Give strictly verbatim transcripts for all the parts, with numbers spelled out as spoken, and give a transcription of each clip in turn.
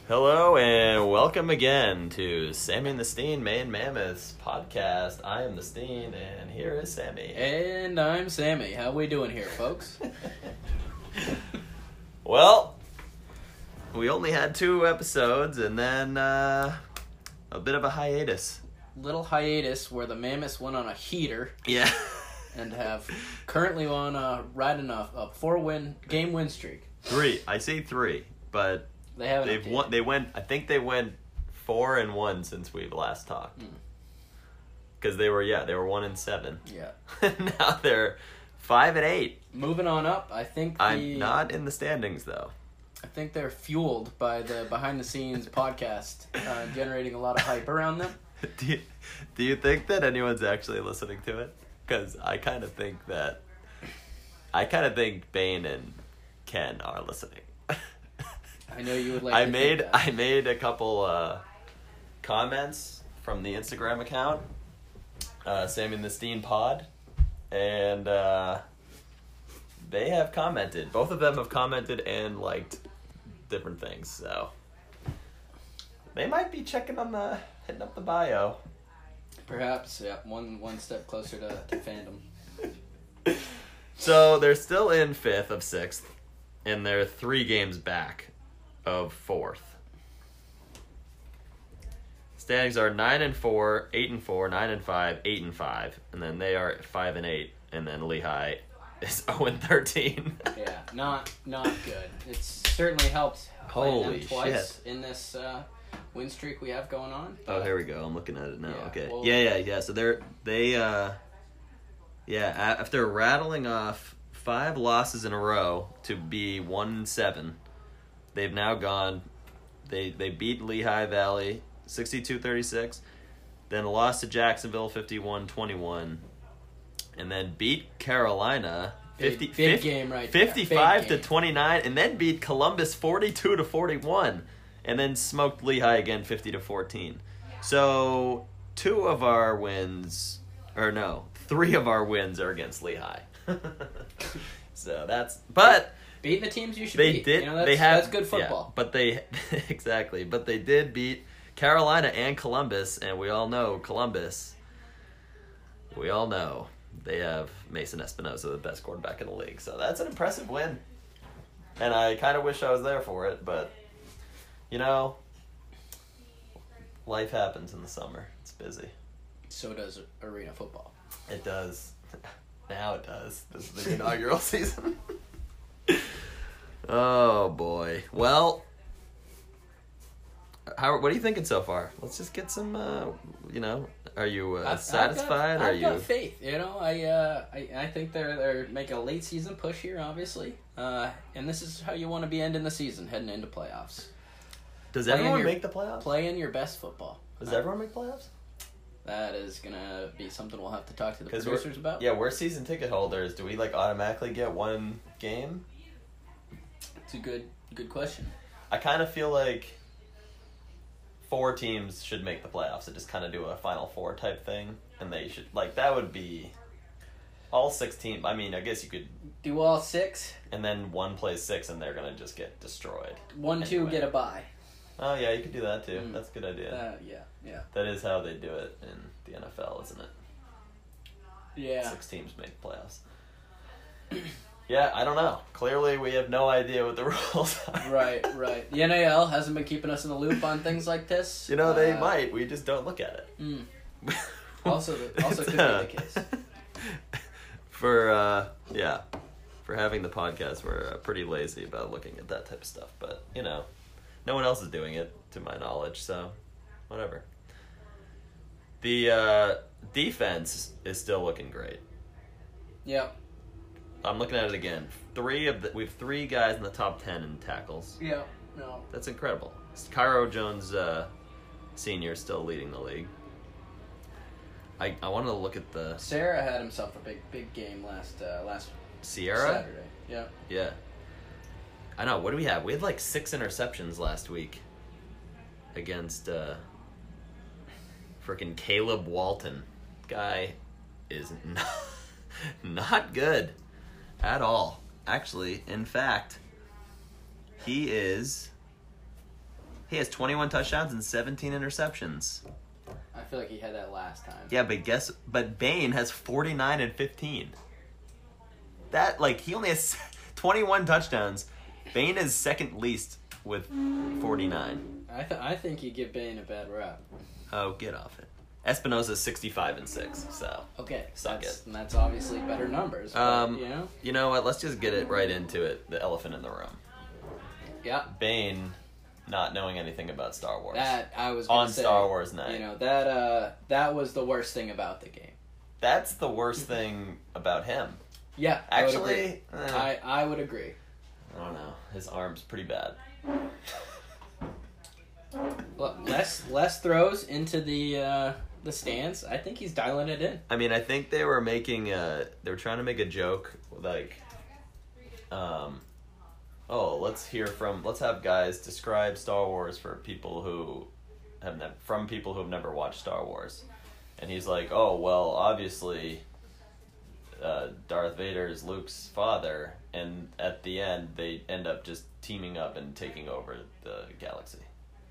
Hello and welcome again to Sammy and the Steen Main Mammoths podcast. I am the Steen and here is Sammy. And I'm Sammy. How we doing here, folks? Well, we only had two episodes and then uh, a bit of a hiatus. Little hiatus where the Mammoths went on a heater. Yeah. And have currently on a riding a, a four win game win streak. Three. I say three, but They haven't. they've updated. won. They went. I think they went four and one since we've last talked. Because they were yeah they were one and seven. Yeah. Now they're five and eight. Moving on up, I think the, I'm not in the standings though. I think they're fueled by the behind the scenes podcast, uh, generating a lot of hype around them. Do you, do you think that anyone's actually listening to it? Because I kind of think that I kind of think Bane and Ken are listening. I know you would like. I to made think that. I made a couple uh, comments from the Instagram account, uh, Sammy and the Steen Pod, and uh, they have commented. Both of them have commented and liked different things. So they might be checking on the hitting up the bio. Perhaps, yeah, one one step closer to, to fandom. So they're still in fifth of sixth, and they're three games back of fourth. Standings are nine and four, eight and four, nine and five, eight and five, and then they are five and eight, and then Lehigh is zero and thirteen. Yeah, not not good. It's certainly helped playing Holy them twice shit. in this uh, win streak we have going on. Oh, here we go. I'm looking at it now. Yeah, okay. well- yeah, yeah, yeah. So they're they uh yeah, a- after rattling off five losses in a row to be one and seven, they've now gone they they beat Lehigh Valley sixty-two thirty-six, then lost to Jacksonville fifty-one twenty-one, and then beat Carolina Big- fifty, big fifty game right there. fifty-five Big to game. twenty-nine, and then beat Columbus forty-two to forty-one, and then smoked Lehigh again fifty to fourteen. So two of our wins, or no, three of our wins are against Lehigh. So that's, but Beat the teams you should they beat. did. You know, that's, they have that's good football. Yeah, but they exactly. But they did beat Carolina and Columbus, and we all know Columbus. We all know they have Mason Espinosa, the best quarterback in the league. So that's an impressive win, and I kind of wish I was there for it. But you know, life happens in the summer. It's busy. So does arena football. It does. Now it does. This is the inaugural season. Oh boy. Well, how? What are you thinking so far? Let's just get some. Uh, you know, are you uh, I've- satisfied? I've got, are I've you? got faith. You know, I uh, I I think they're they're making a late season push here, obviously. Uh, and this is how you want to be ending the season, heading into playoffs. Does Playing everyone your- make the playoffs? Playing your best football. Does Uh, everyone make playoffs? That is gonna be something we'll have to talk to the 'Cause producers about. Yeah, we're season ticket holders. Do we like automatically get one game? It's a good good question. I kind of feel like four teams should make the playoffs. And just kind of do a Final Four type thing, and they should like that would be all six teams. I mean, I guess you could, Do all six, and then one plays six, and they're gonna just get destroyed. one, two, Anyway. get a bye. Oh yeah, you could do that too. Mm. That's a good idea. Uh, yeah, yeah, That is how they do it in the N F L, isn't it? yeah. Six teams make playoffs. Yeah, I don't know. Clearly, we have no idea what the rules are. Right, right. The N A L hasn't been keeping us in the loop on things like this. You know, they Uh, might. We just don't look at it. Mm. Also, the, also It's, could uh, be the case. For, uh, yeah, for having the podcast, we're uh, pretty lazy about looking at that type of stuff. But, you know, no one else is doing it, to my knowledge, so whatever. The uh, defense is still looking great. Yep. I'm looking at it again. Three of the, we have three guys in the top ten in tackles. Yep. No. That's incredible. Cairo Jones, uh, senior, still leading the league. I I wanted to look at the Sarah had himself a big, big game last uh, last Sierra. Saturday. Yeah. Yeah. I know. What do we have? We had like six interceptions last week against uh, freaking Caleb Walton. Guy is not, not good at all. Actually, in fact, he is He has twenty-one touchdowns and seventeen interceptions. I feel like he had that last time. Yeah, but guess but Bane has forty-nine and fifteen. That like he only has twenty-one touchdowns. Bane is second least with forty-nine. I th- I think you give Bane a bad rap. Oh, get off it. Espinosa's sixty-five and six, so Okay, suck that's, it. And that's obviously better numbers. But, Um, you know. You know what? Let's just get it right into it. The elephant in the room. Yeah. Bane, not knowing anything about Star Wars. That I was gonna on say, Star Wars night. You know that uh that was the worst thing about the game. That's the worst thing about him. Yeah, I would agree. Actually, eh, I I would agree. I don't know. His arm's pretty bad. Well, less less throws into the uh, the stands. I think he's dialing it in. I mean, I think they were making a, they were trying to make a joke like, um, oh, let's hear from, let's have guys describe Star Wars for people who have never, from people who have never watched Star Wars. And he's like, oh, well, obviously, uh, Darth Vader is Luke's father, and at the end, they end up just teaming up and taking over the galaxy.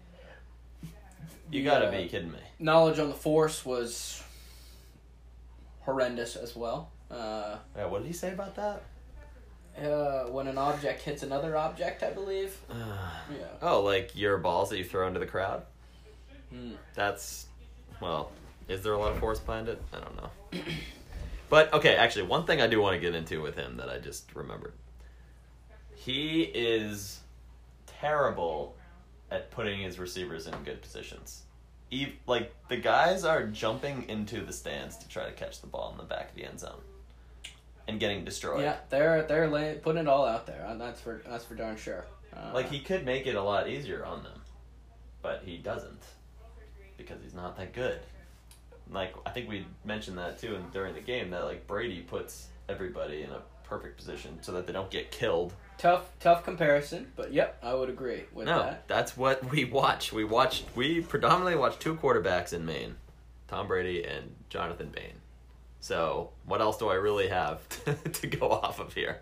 You gotta The, uh, be kidding me. Knowledge on the Force was horrendous as well. Uh, Yeah, what did he say about that? uh, when an object hits another object, I believe. Yeah. Oh, like your balls that you throw into the crowd? Hmm. That's, well, is there a lot of force behind it? I don't know. But, okay, actually, one thing I do want to get into with him that I just remembered. He is terrible at putting his receivers in good positions. Eve, like, the guys are jumping into the stands to try to catch the ball in the back of the end zone. And getting destroyed. Yeah, they're they're lay, putting it all out there. Uh, That's for that's for darn sure. Uh, Like, he could make it a lot easier on them. But he doesn't. Because he's not that good. Like, I think we mentioned that, too, in, during the game, that, like, Brady puts everybody in a perfect position so that they don't get killed. tough tough comparison, but yep, I would agree with No, that. that's what we watch. We watch, we predominantly watch two quarterbacks in Maine. Tom Brady and Jonathan Bane. So, what else do I really have to, to go off of here?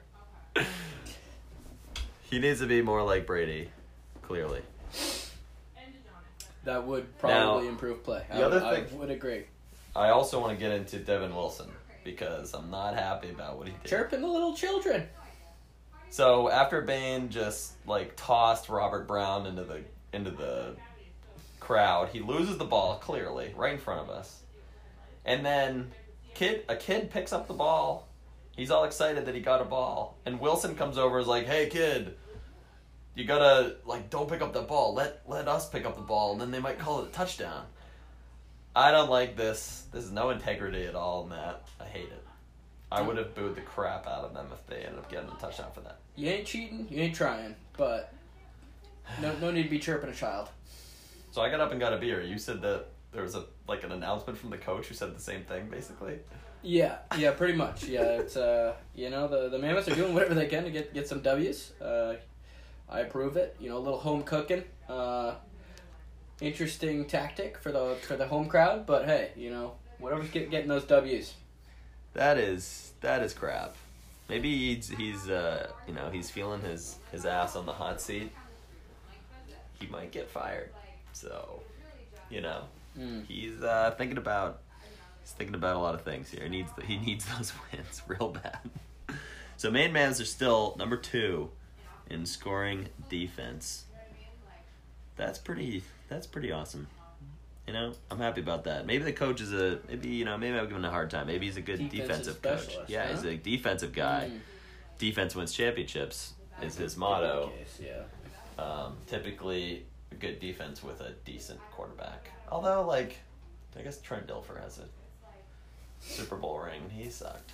He needs to be more like Brady, clearly. That would probably Now, improve play. the I, other would, thing- I would agree. I also want to get into Devin Wilson, because I'm not happy about what he did. Chirping the little children. So after Bane just like tossed Robert Brown into the into the crowd, he loses the ball clearly right in front of us, and then kid a kid picks up the ball. He's all excited that he got a ball, and Wilson comes over and is like, "Hey kid, you gotta like don't pick up the ball. Let let us pick up the ball, and then they might call it a touchdown." I don't like this. This is no integrity at all in that. I hate it. I would have booed the crap out of them if they ended up getting a touchdown for that. You ain't cheating, you ain't trying, but no no need to be chirping a child. So I got up and got a beer. You said that there was a like an announcement from the coach who said the same thing, basically. Yeah, yeah, pretty much. Yeah, it's uh, you know, the the Mammoths are doing whatever they can to get get some W's. Uh, I approve it. You know, a little home cooking. Uh, interesting tactic for the for the home crowd, but hey, you know, whatever's get, getting those W's. That is that is crap. Maybe he's he's uh you know he's feeling his his ass on the hot seat. He might get fired. So, you know, Mm. he's uh, thinking about he's thinking about a lot of things here. He needs the, he needs those wins real bad. So Maine Mans are still number two in scoring defense. That's pretty that's pretty awesome. You know, I'm happy about that. Maybe the coach is a maybe you know maybe I'm giving him a hard time. Maybe he's a good Defensive defensive, coach. specialist, Yeah, huh? he's a defensive guy. Mm. Defense wins championships is his motto. Case, yeah. Um, typically, a good defense with a decent quarterback. Although, like, I guess Trent Dilfer has a Super Bowl ring. He sucked.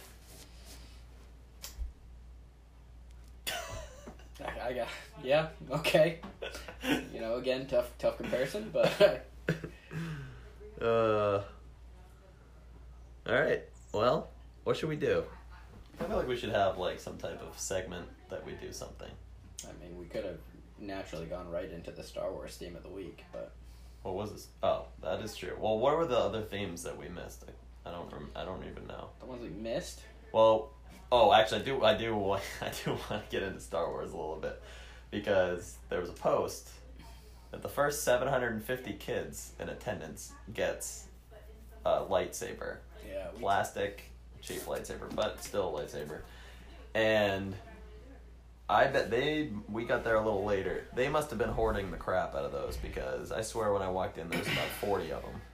I, I got yeah okay. You know, again, tough tough comparison, but Uh. All right. Well, what should we do? I feel like we should have like some type of segment that we do something. I mean, we could have naturally gone right into the Star Wars theme of the week, but What was this? Oh, that is true. Well, what were the other themes that we missed? I, I don't. Rem- I don't even know. the ones we missed. Well, oh, actually, I do. I do. Want, I do want to get into Star Wars a little bit because there was a post that the first seven hundred fifty kids in attendance gets a lightsaber. Yeah. We Plastic, cheap lightsaber, but still a lightsaber. And I bet they, we got there a little later. They must have been hoarding the crap out of those because I swear when I walked in, there was about forty of them.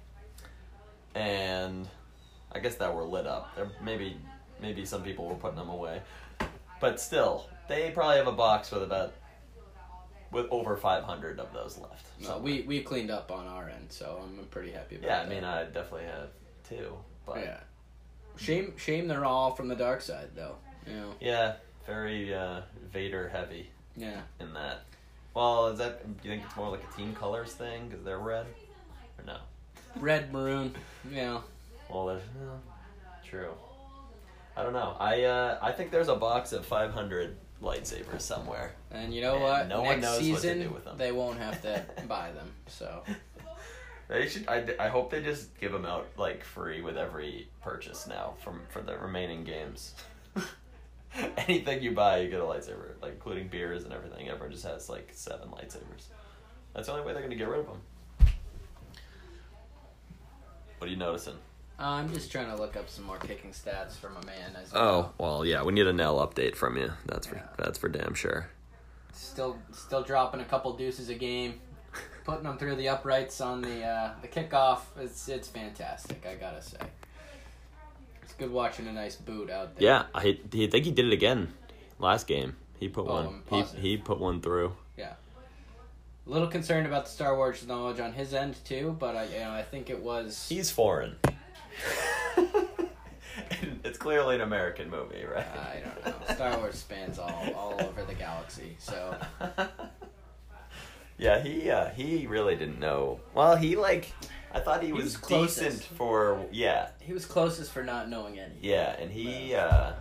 And I guess that were lit up. There, maybe, maybe some people were putting them away. But still, they probably have a box with about, with over five hundred of those left. no, we we cleaned up on our end, so I'm pretty happy about Yeah, that. I mean, I definitely have two. But Yeah. Shame, shame they're all from the dark side, though. You know. yeah, very uh, Vader heavy Yeah. in that. Well, is that, do you think it's more like a team colors thing because they're red? Or no? Red, maroon. Yeah. Well, there's, no, true. I don't know. I uh, I think there's a box of five hundred lightsabers somewhere. And you know And what? no Next one knows what to season, do with them. they won't have to buy them. So. They should. I, I hope they just give them out like free with every purchase now from for the remaining games. Anything you buy, you get a lightsaber, like including beers and everything. Everyone just has like seven lightsabers. That's the only way they're gonna get rid of them. What are you noticing? Uh, I'm just trying to look up some more kicking stats for my man. As Oh well, yeah, we need a Nell update from you. That's for Yeah. that's for damn sure. Still, still dropping a couple deuces a game, putting them through the uprights on the uh, the kickoff. It's it's fantastic. I gotta say, it's good watching a nice boot out there. Yeah, I, I think he did it again last game. He put Oh, one. I'm He positive. he put one through. Yeah. A little concerned about the Star Wars knowledge on his end too, but I you know I think it was. He's foreign. It's clearly an American movie, right? I don't know. Star Wars spans all all over the galaxy, so. Yeah, he uh, he really didn't know. Well, he like I thought he was, was closest. decent for yeah He was closest for not knowing anything. yeah, and he uh,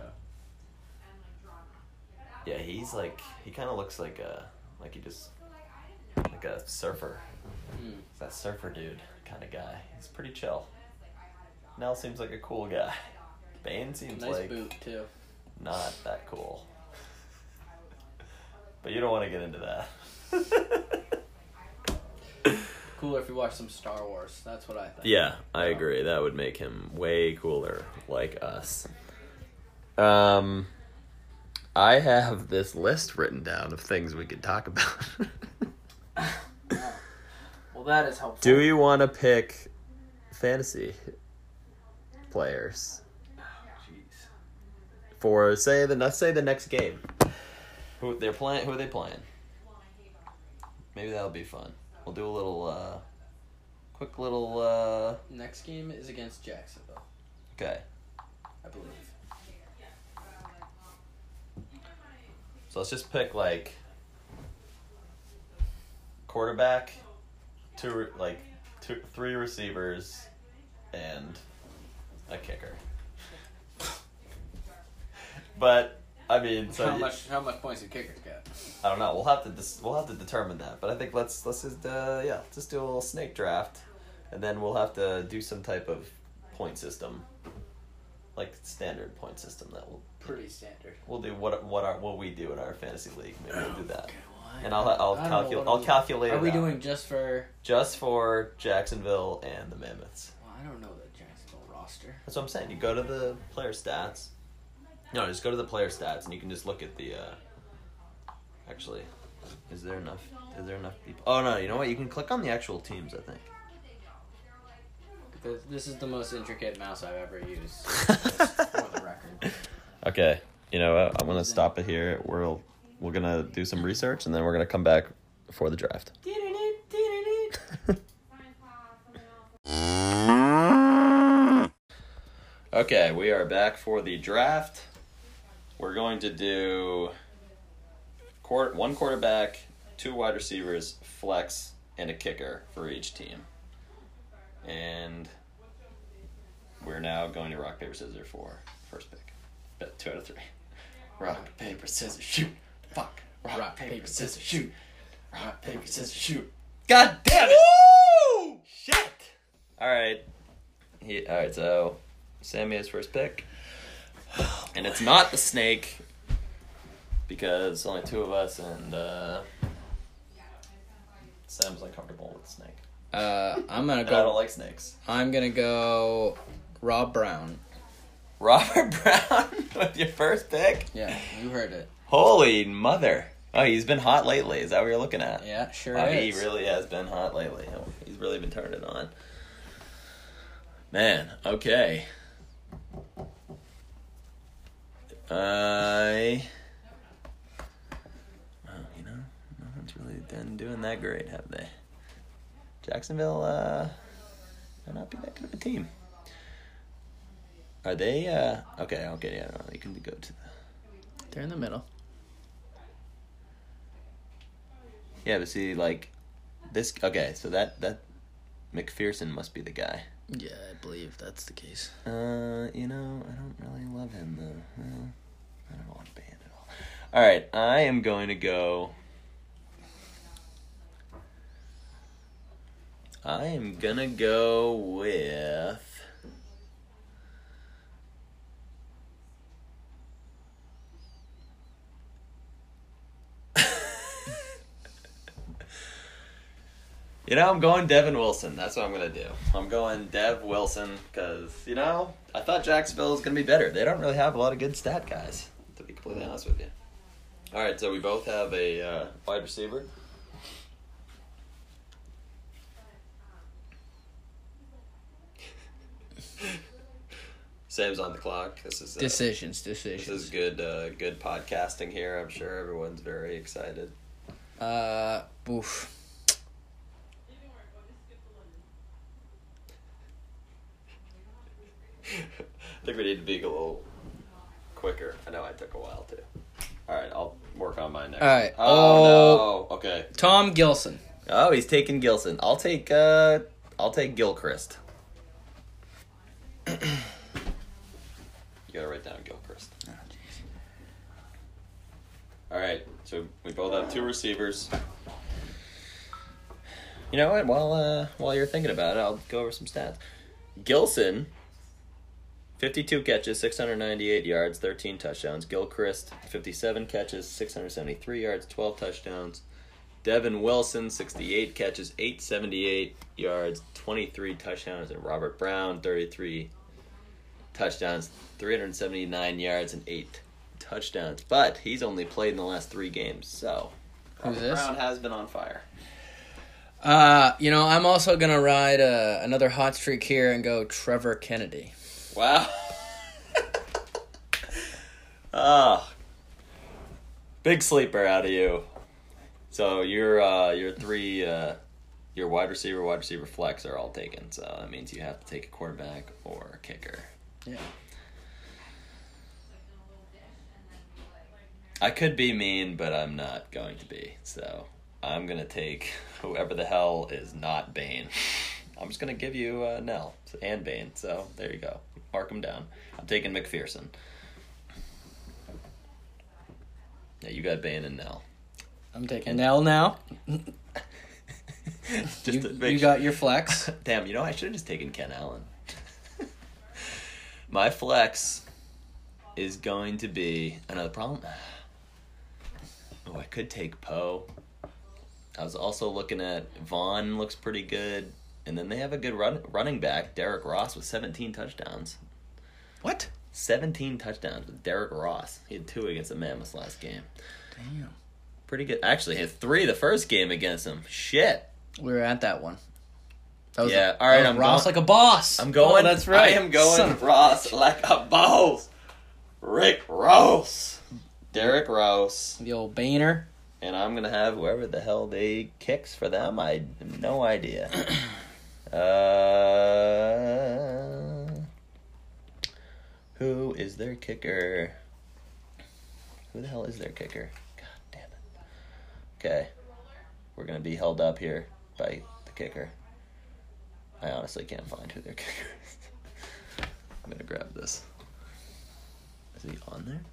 yeah he's like he kind of looks like a like he just like a surfer. Mm. He's that surfer dude kind of guy. He's pretty chill. Nell seems like a cool guy. Bane seems Nice like boot too. not that cool. But you don't want to get into that. Cooler if you watch some Star Wars. That's what I think. Yeah, I agree. That would make him way cooler, like us. Um, I have this list written down of things we could talk about. Well, that is helpful. Do you want to pick fantasy players Jeez. for say the let's say the next game? Who they're playing? Who are they playing? Maybe that'll be fun. We'll do a little, uh, quick little. Uh, Next game is against Jacksonville, okay. I believe. So let's just pick like quarterback, two re- like two three receivers, and a kicker. But I mean, so how y- much? How much points did kickers get? I don't know. We'll have to dis- we'll have to determine that. But I think let's let's just uh, yeah just do a little snake draft, and then we'll have to do some type of point system, like standard point system that we'll Pretty standard. we'll do what what our what we do in our fantasy league. Maybe we'll do that. Okay, well, I- And I'll I'll I don't know calculate what I'll we- calculate. Are it we out. doing just for? Just for Jacksonville and the Mammoths. Well, I don't know the Jacksonville roster. That's what I'm saying. You go to the player stats. No, just go to the player stats and you can just look at the. Uh, actually, is there enough? Is there enough people? Oh no! You know what? You can click on the actual teams. I think. This, this is the most intricate mouse I've ever used. Just for the record. Okay. You know what? I'm gonna stop it here. We're we're gonna do some research and then we're gonna come back for the draft. Okay, we are back for the draft. We're going to do quart- one quarterback, two wide receivers, flex, and a kicker for each team. And we're now going to rock, paper, scissors for first pick. Bet two out of three. Rock, paper, scissors, shoot. Fuck. Rock, Rock, paper, paper, scissors, scissors, shoot. Rock, paper, scissors, shoot. God damn it! Woo! Shit! Alright. He, alright, so Sammy has first pick. And it's not the snake because only two of us and uh Sam's uncomfortable with snake. Uh, I'm gonna And go. I don't like snakes. I'm gonna go. Rob Brown. Robert Brown with your first pick? Yeah, you heard it. Holy mother. Oh, he's been hot lately. Is that what you're looking at? Yeah, sure Oh, is. he really has been hot lately. He's really been turning it on. Man, okay. I... Well, you know, no one's really been doing that great, have they? Jacksonville, uh... might not be that good of a team. Are they, uh... Okay, okay, yeah, no, you can go to the... They're in the middle. Yeah, but see, like, this... Okay, so that, that... McPherson must be the guy. Yeah, I believe that's the case. Uh, you know, I don't really love him, though. Well, I don't want band at all. All right, I am going to go... I am going to go with... You know, I'm going Devin Wilson. That's what I'm going to do. I'm going Dev Wilson because, you know, I thought Jacksonville was going to be better. They don't really have a lot of good stat guys, to be completely honest with you. All right, so we both have a uh, wide receiver. Sam's on the clock. This is uh, Decisions, decisions. This is good, uh, good podcasting here. I'm sure everyone's very excited. Uh, oof. I think we need to be a little quicker. I know I took a while too. All right, I'll work on mine next. All right. Oh, no. Okay. Tom Gilson. Oh, he's taking Gilson. I'll take. Uh, I'll take Gilchrist. You gotta write down Gilchrist. Oh, jeez. All right. So we both have two receivers. You know what? While uh, while you're thinking about it, I'll go over some stats. Gilson. fifty-two catches, six hundred ninety-eight yards, thirteen touchdowns. Gilchrist, fifty-seven catches, six hundred seventy-three yards, twelve touchdowns. Devin Wilson, sixty-eight catches, eight hundred seventy-eight yards, twenty-three touchdowns. And Robert Brown, thirty-three touchdowns, three hundred seventy-nine yards, and eight touchdowns. But he's only played in the last three games, so Who's Robert this? Brown has been on fire. Uh, you know, I'm also gonna ride uh, another hot streak here and go Trevor Kennedy. Wow. Ah, big sleeper out of you. So your uh, your three uh, your wide receiver, wide receiver flex are all taken. So that means you have to take a quarterback or a kicker. Yeah. I could be mean, but I'm not going to be. So I'm gonna take whoever the hell is not Bane. I'm just gonna give you uh, Nell and Bane. So there you go. Mark them down. I'm taking McPherson. Yeah, you got Bane and Nell. I'm taking Nell now. Just You, to make you got your flex. Damn, you know, I should have just taken Ken Allen. My flex is going to be another problem. Oh, I could take Poe. I was also looking at Vaughn, looks pretty good. And then they have a good run, running back, Derek Ross, with seventeen touchdowns. What? seventeen touchdowns with Derek Ross. He had two against the Mammoths last game. Damn. Pretty good. Actually, he had three the first game against them. Shit. We were at that one. That was Yeah, a, all right, that was I'm Ross going- like a boss. I'm going. Oh, that's right. I am going Son of a Ross bitch. like a boss. Rick Ross. Derek Ross. The old Boehner. And I'm going to have whoever the hell they kicks for them. I have no idea. uh, who is their kicker? Who the hell is their kicker? God damn it. Okay. We're going to be held up here by the kicker. I honestly can't find who their kicker is. I'm going to grab this. Is he on there?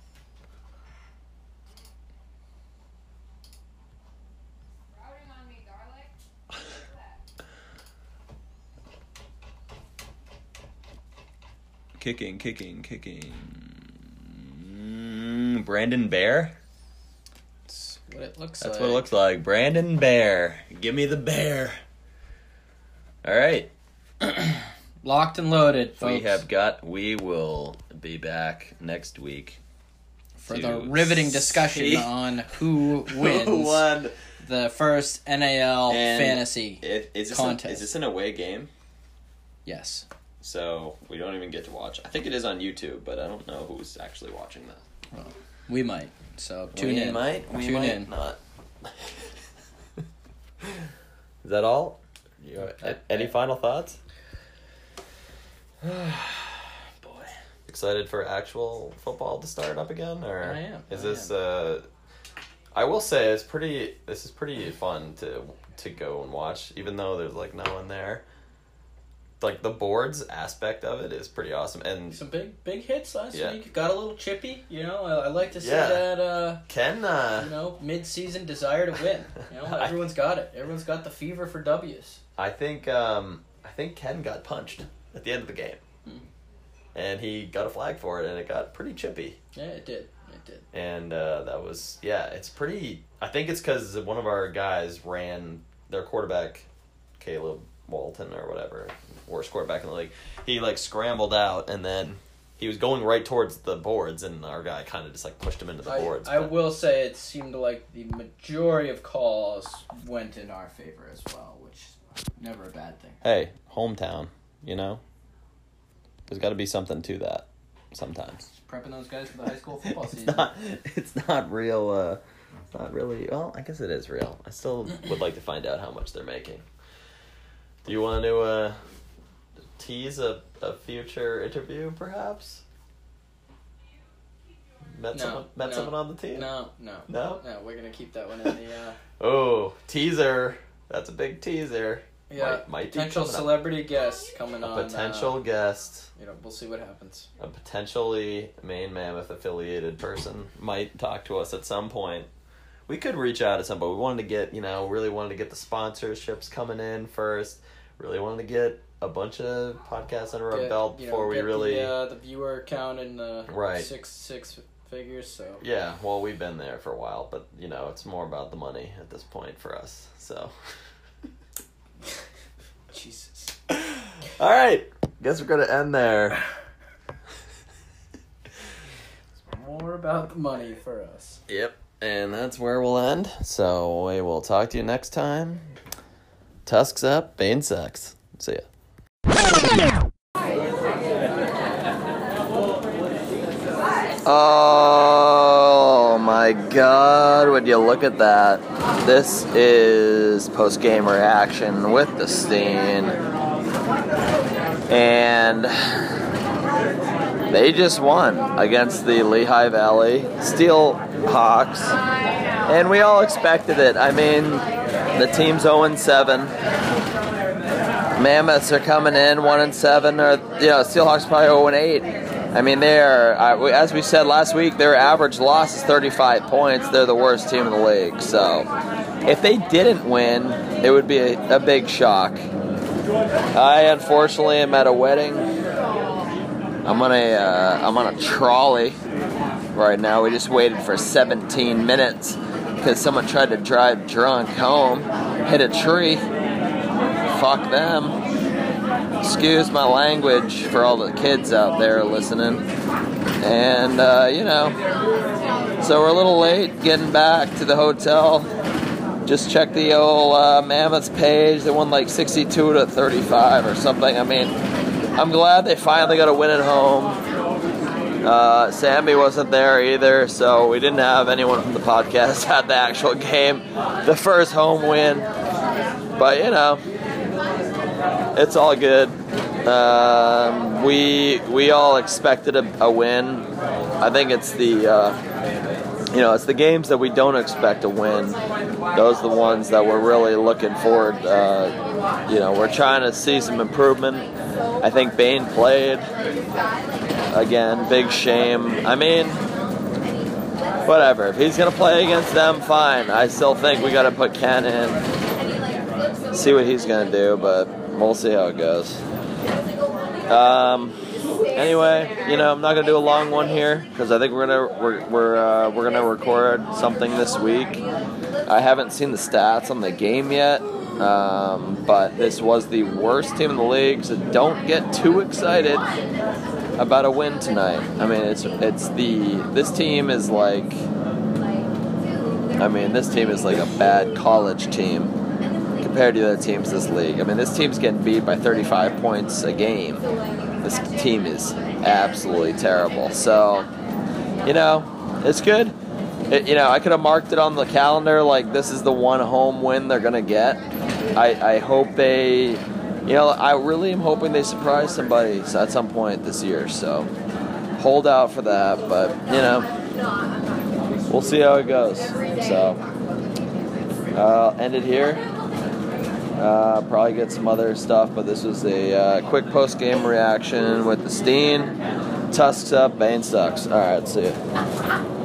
Kicking, kicking, kicking. Mm, Brandon Bear? Sweet. what it looks That's like. what it looks like. Brandon Bear. Give me the bear. All right. Locked and loaded, folks. We have got, we will be back next week. For the riveting discussion see on who wins who won. the first N A L And fantasy It, is, this contest. an, is this an away game? Yes. So we don't even get to watch. I think it is on YouTube, but I don't know who's actually watching that. Well, we might. So tune we in. Might, we tune might in. not. Is that all? You, Uh, any uh, final thoughts? Boy. Excited for actual football to start up again, or I am. is I this? am. Uh, I will say it's pretty. This is pretty fun to to go and watch, even though there's like no one there. Like the boards aspect of it is pretty awesome, and Some big big hits last Yeah. week. Got a little chippy, you know. I, I like to see Yeah. that. Uh, Ken. Uh, you know, mid-season desire to win. You know, I- everyone's got it. Everyone's got the fever for W's. I think. Um, I think Ken got punched at the end of the game, Hmm. and he got a flag for it, and it got pretty chippy. Yeah, it did. It did. And uh, that was, yeah, it's pretty, I think it's because one of our guys ran, their quarterback, Caleb Walton or whatever, worst quarterback in the league, he like scrambled out and then he was going right towards the boards and our guy kind of just like pushed him into the I, boards. I but- will say it seemed like the majority of calls went in our favor as well, which is never a bad thing. Hey, hometown, you know? There's got to be something to that sometimes. Just prepping those guys for the high school football it's season. not it's not real uh it's not really, well, I guess it is real. I still would like to find out how much they're making. Do you want to uh tease a, a future interview perhaps? Met No, someone met no, someone on the team? No, no. No? No, we're going to keep that one in the... Uh, Oh, teaser. That's a big teaser. yeah, Might- might be potential coming up. celebrity guest coming A on. potential Uh, guest, you know, we'll see what happens. a potentially Maine Mammoth affiliated person might talk to us at some point. We could reach out at some point. We wanted to get, you know, really wanted to get the sponsorships coming in first. Really wanted to get a bunch of podcasts under our Get- belt you know, before we get really... The, uh, the viewer count in the Right. six six figures, so... Yeah, well, we've been there for a while, but, you know, it's more about the money at this point for us, so... Jesus. All right, guess we're going to end there. More about the money for us. Yep, and that's where we'll end. So we will talk to you next time. Tusks up, Bane sucks. See ya. Oh my God, would you look at that? This is post-game reaction with the Steen. And they just won against the Lehigh Valley Steel Hawks. And we all expected it. I mean, the team's oh and seven. Mammoths are coming in one and seven, or you know, Steelhawks probably oh and eight. I mean, they're uh, as we said last week, their average loss is thirty-five points. They're the worst team in the league. So, if they didn't win, it would be a, a big shock. I unfortunately am at a wedding. I'm on a uh, I'm on a trolley right now. We just waited for seventeen minutes because someone tried to drive drunk home, hit a tree. Fuck them. Excuse my language for all the kids out there listening. And, uh, you know, so we're a little late getting back to the hotel. Just check the old uh, Mammoths page. They won like sixty-two to thirty-five or something. I mean, I'm glad they finally got a win at home. Uh, Sammy wasn't there either, so we didn't have anyone from the podcast at the actual game. The first home win. But, you know, it's all good. Um, we we all expected a, a win. I think it's the uh, you know it's the games that we don't expect to win. Those are the ones that we're really looking forward. Uh, you know, we're trying to see some improvement. I think Bane played again. Big shame. I mean, whatever. If he's gonna play against them, fine. I still think we got to put Ken in. See what he's gonna do, but we'll see how it goes. Um, anyway, you know, I'm not gonna do a long one here because I think we're gonna we're we're uh, we're gonna record something this week. I haven't seen the stats on the game yet, um, but this was the worst team in the league. So don't get too excited about a win tonight. I mean, it's it's the this team is like. I mean, this team is like a bad college team compared to the other teams in this league. I mean, this team's getting beat by thirty-five points a game. This team is absolutely terrible. So, you know, it's good. It, you know, I could have marked it on the calendar like this is the one home win they're going to get. I, I hope they, you know, I really am hoping they surprise somebody at some point this year. So, hold out for that. But, you know, we'll see how it goes. So, uh, I'll end it here. Uh, probably get some other stuff, but this was a uh, quick post-game reaction with the Steen. Tusks up, Bane sucks. All right, see ya.